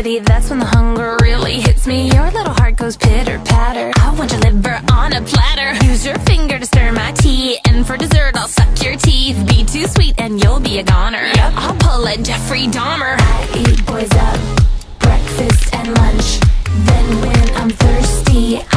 city, that's when the hunger really hits me. Your little heart goes pitter-patter. I want your liver on a platter. Use your finger to stir my tea, and for dessert I'll suck your teeth. Be too sweet and you'll be a goner. Yep, I'll pull a Jeffrey Dahmer. I eat boys up, breakfast and lunch. Then when I'm thirsty,